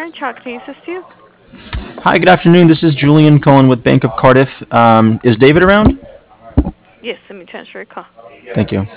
Branch. How can I assist you? Hi, good afternoon. This is Julian calling with Bank of Cardiff. Is David around? Yes, let me transfer your call. Thank you.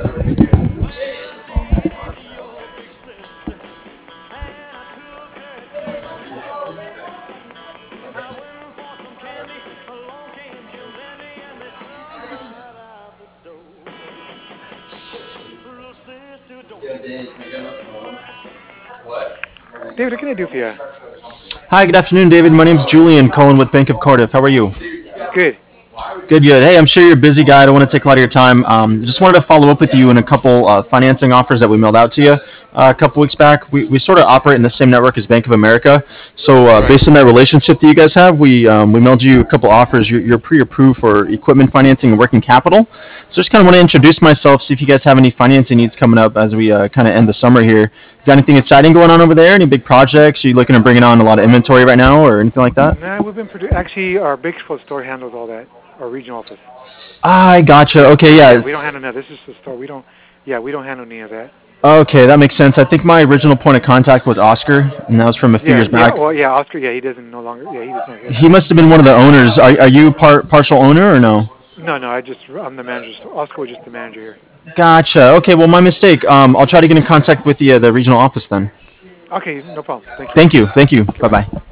David, what can I do for you? Hi, good afternoon, David. My name's Julian calling with Bank of Cardiff. How are you? Good. Good, good. Hey, I'm sure you're a busy guy. I don't want to take a lot of your time. Just wanted to follow up with you in a couple financing offers that we mailed out to you a couple weeks back. We sort of operate in the same network as Bank of America. So Right. based on that relationship that you guys have, we mailed you a couple offers. You're pre-approved for equipment financing and working capital. So just kind of want to introduce myself, see if you guys have any financing needs coming up as we kind of end the summer here. You got anything exciting going on over there? Any big projects? Are you looking to bring on a lot of inventory right now or anything like that? Nah, we've been actually, our Bakersfield store handles all that. Our regional office. I gotcha. Okay, Yeah, yeah. we don't handle that. This is the store. We don't. Yeah, we don't handle any of that. Okay, that makes sense. I think my original point of contact was Oscar, and that was from a few Yeah, years yeah. back. Well, yeah, Oscar. Yeah, he doesn't no longer. Yeah, he does not here He now. must have been one of the owners. Are you partial owner or no? No, no. I'm the manager. Oscar was just the manager here. Gotcha. Okay, well, my mistake. I'll try to get in contact with the regional office then. Okay, no problem. Thank you. Thank you. Thank you. Bye Goodbye. bye.